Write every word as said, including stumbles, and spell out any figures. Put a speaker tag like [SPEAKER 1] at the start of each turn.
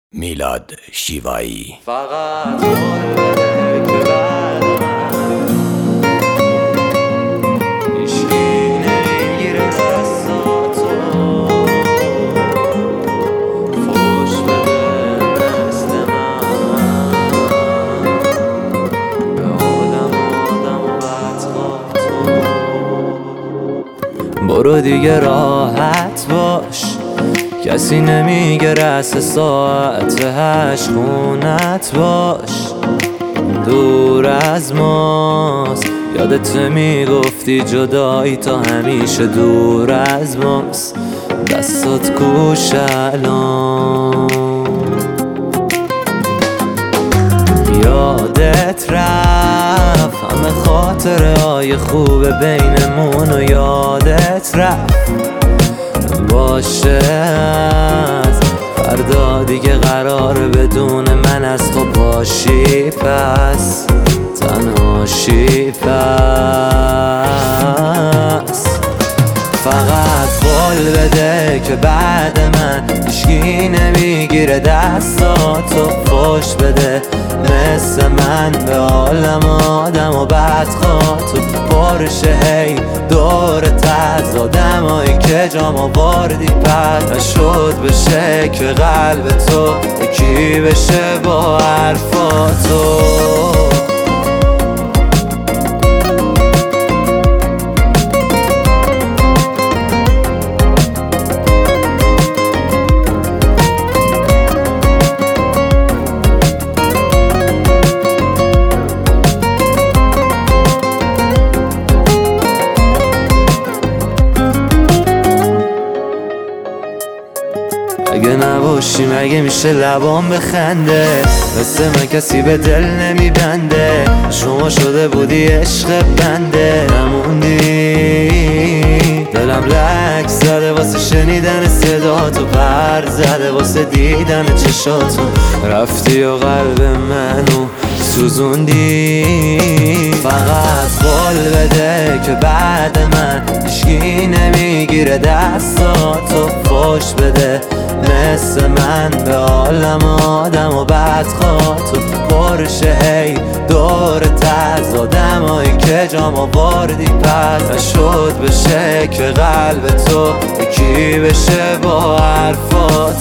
[SPEAKER 1] میلاد شیوایی.
[SPEAKER 2] فقط قول بده که بعد من هیچکی نمیگیره دستاتو، فوش بده مثل من به آدم آدم و بدخواتو. برو دیگه راحت باش، کسی نمیگه رس ساعت هشت خونت باش. دور از ماست، یادت میگفتی جدایی تا همیشه دور از ماست. دستات کوش الان، یادت رفت همه خاطره های خوب بینمون و یادت رفت باشه از فردا دیگه قراره بدون من از تو پاشی، پس تنهاشی. پس فقط قول بده که بعد من هیچکی نمیگیره دستاتو، فوش بده مثل من به عالم آدم و بدخواتو. پرشه هی دورت از آدمایی که جام آوردی پس نشد بشه که قلب تو یکی بشه با حرفاتو. اگه نباشی مگه میشه لبام بخنده، مثل من کسی به دل نمیبنده. شما شده بودی عشق بنده، نموندی دلم لک زده واسه شنیدن صداتو، پر زده واسه دیدن چشاتو. رفتی و قلب منو سوزوندی. فقط قول بده که بعد من هیچکی نمیگیره دستاتو، فوش بده مثل من به عالم آدم و بدخواتو. پرشه هی دورت از آدمایی که جام آوردی پس نشد بشه که قلب تو یکی بشه با حرفاتو.